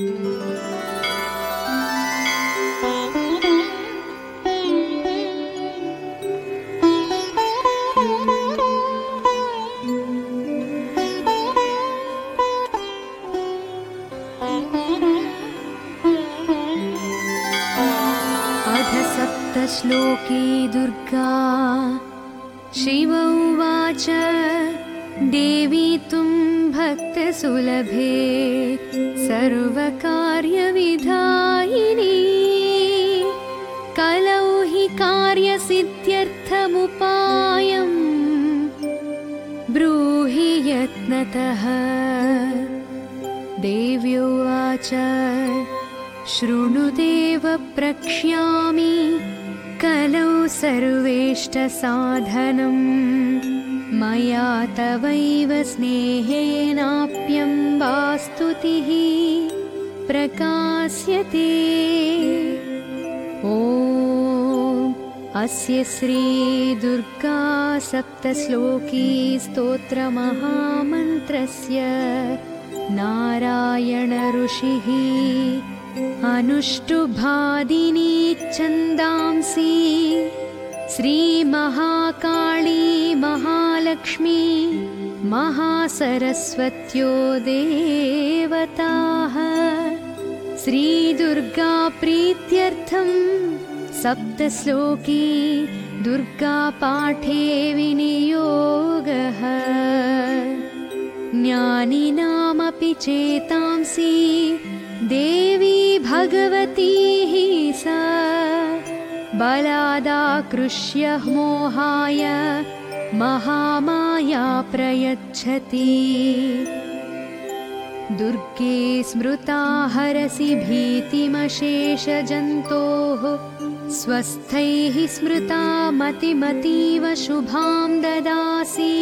श्लोके दुर्गा शिव उवाच देवी तुं भक्तसुलभे सर्वकार्यविधायिनी कलौ हि कार्यसिद्ध्यर्थमुपायं ब्रूहि यत्नतः। देवी उवाच शृणुदेव प्रक्ष्यामि कलौ सर्वेष्टसाधनं मया तवैव स्नेहेनाप्यम्बा स्तुतिः प्रकाश्यते। ॐ अस्य श्री दुर्गा सप्तश्लोकी स्तोत्रमहामन्त्रस्य नारायण ऋषिः अनुष्टुभादिनी छन्दांसि श्रीमहाकाली महालक्ष्मी महासरस्वत्यो देवताः। श्रीदुर्गा प्रीत्यर्थं सप्तश्लोकी दुर्गापाठे विनियोगः। ज्ञानिनामपि चेतांसि देवी भगवती हि सा बलादाकृष्य मोहाय महामाया प्रयच्छति। दुर्गे स्मृता हरसि भीतिमशेषजन्तोः स्वस्थैः स्मृता मतिमतीव शुभां ददासि।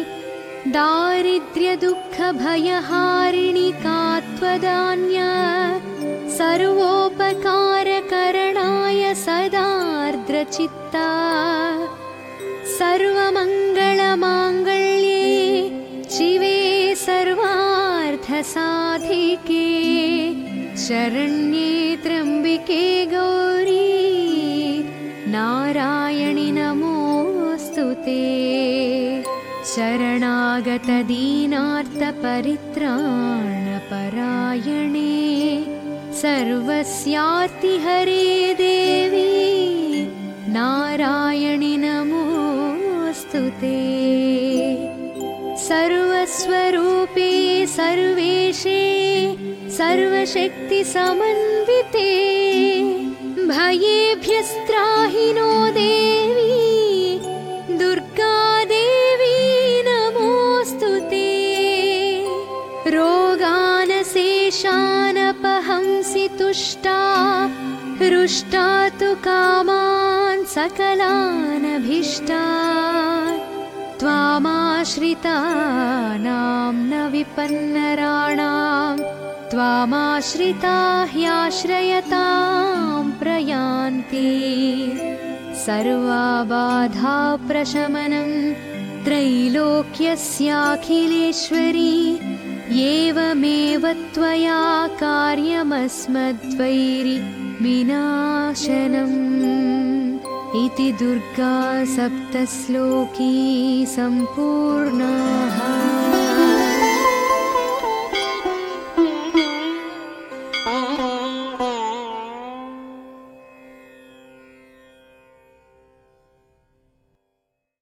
दारिद्र्यदुःखभयहारिणि का त्वदान्या सर्वोपकारकरणाय सदार्द्रचित्ता। सर्वमङ्गलमाङ्गल्ये शिवे सर्वार्थसाधिके शरण्ये त्र्यम्बिके गौरी नारायणि नमोऽस्तुते। शरणागतदीनार्तपरित्राणपरायणे सर्वस्यार्तिहरे देवी नारायणि नमोऽस्तुते। सर्वस्वरूपे सर्वेशे सर्वशक्तिसमन्विते भयेभ्यस्त्राहि नो देवी दुर्गा देवी नमोऽस्तुते। रोगानशेषानपहंसि तुष्टा हृष्टा तु कामान् सकलानभीष्टान्। त्वामाश्रितानां न विपन्नराणां त्वामाश्रिता ह्याश्रयतां प्रयान्ति। सर्वबाधाप्रशमनं त्रैलोक्यस्याखिलेश्वरी एवमेव त्वया कार्यमस्मद्वैरि विनाशनम्। इति दुर्गा सप्तश्लोकी सम्पूर्णः।